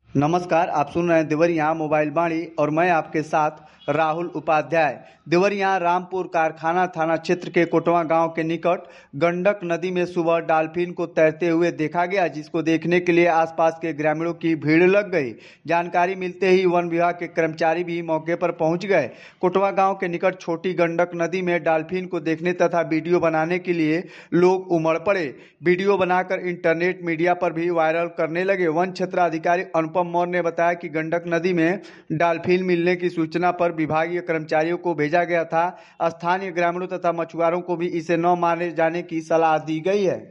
नमस्कार, आप सुन रहे हैं देवरिया मोबाइल बाणी और मैं आपके साथ राहुल उपाध्याय। देवरिया रामपुर कारखाना थाना क्षेत्र के कोटवा गांव के निकट गंडक नदी में सुबह डॉल्फिन को तैरते हुए देखा गया, जिसको देखने के लिए आसपास के ग्रामीणों की भीड़ लग गई। जानकारी मिलते ही वन विभाग के कर्मचारी भी मौके पर पहुंच गए। कोटवा गांव के निकट छोटी गंडक नदी में डॉल्फिन को देखने तथा वीडियो बनाने के लिए लोग उमड़ पड़े। वीडियो बनाकर इंटरनेट मीडिया पर भी वायरल करने लगे। वन क्षेत्राधिकारी अनुपम मौर्य ने बताया कि गंडक नदी में डॉल्फिन मिलने की सूचना पर विभागीय कर्मचारियों को भेजा गया था। स्थानीय ग्रामीणों तथा मछुआरों को भी इसे न मारे जाने की सलाह दी गई है।